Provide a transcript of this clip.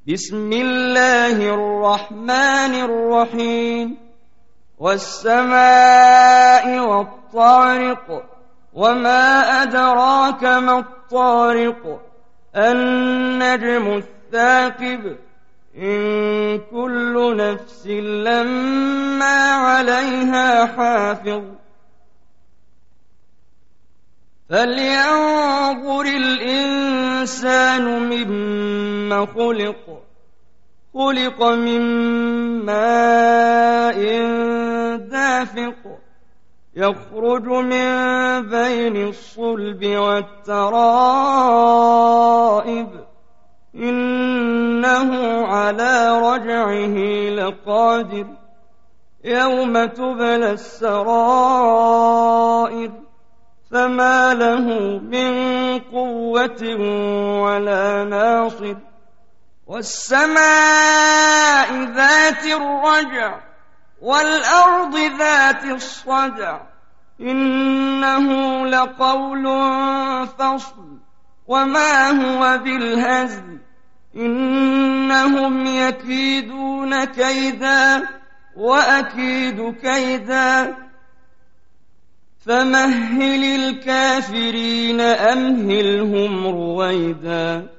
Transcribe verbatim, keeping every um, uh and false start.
بسم الله الرحمن الرحيم والسماء والطارق وما أدراك ما الطارق النجم الثاقب إن كل نفس لما عليها حافظ فلينظر الإنسان مما خلق خلق من ماء دافق يخرج من بين الصلب والترائب إنه على رجعه لقادر يوم تبلى السرائر فما له من قوة ولا ناصر والسماء ذات الرجع والأرض ذات الصدع إنه لقول فصل وما هو بالهزل إنهم يكيدون كيدا وأكيد كيدا فمهل الكافرين أمهلهم رويدا